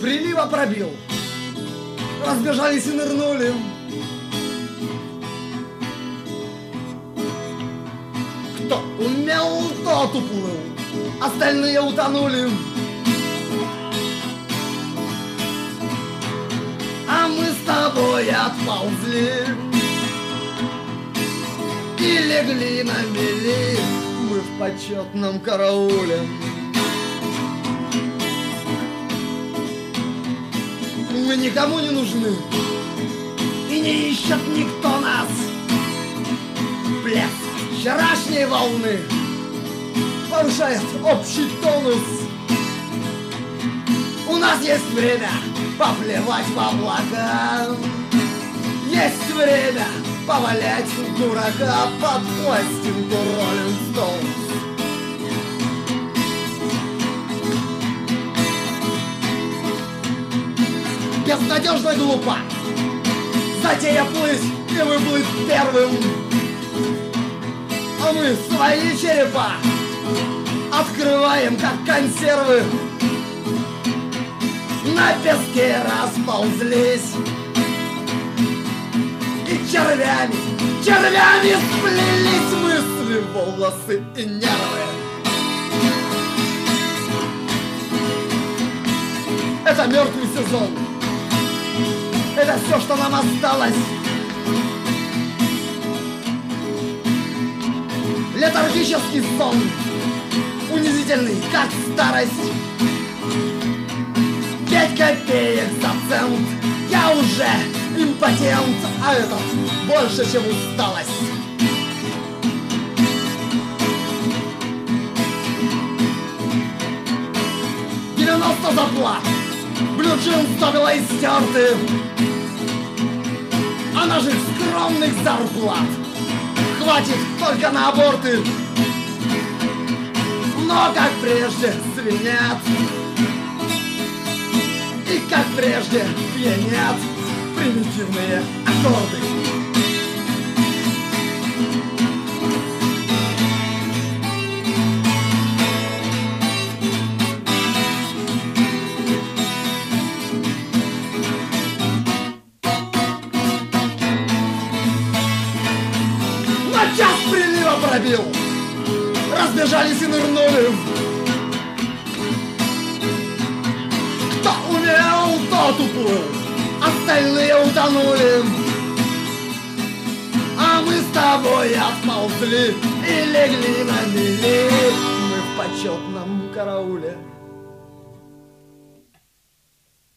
прилива пробил, разбежались и нырнули. Кто умел, тот уплыл, остальные утонули. А мы с тобой отползли и легли на мели, мы в почетном карауле. Мы никому не нужны, и не ищет никто нас. Плеск вчерашней волны повышает общий тонус. У нас есть время поплевать в облака, есть время повалять дурака под пластинку Rolling Stones. Безнадежно глупо затея плыть и выплыть первым. А мы свои черепа открываем, как консервы. На песке расползлись и червями сплелись мысли, волосы и нервы. Это мертвый сезон. Это все, что нам осталось. Летаргический сон, унизительный, как старость. 5 копеек за цент, я уже импотент, а это больше, чем усталость. $90 зарплат, блюджин стопила и стерты. А наших скромных зарплат хватит только на аборты. Но как прежде звенят и как прежде пьянят примитивные аккорды. На час прилива пробил, разбежались и нырнули. Кто умел, тот уплыл, остальные утонули. А мы с тобой отползли и легли на мели, мы в почетном карауле.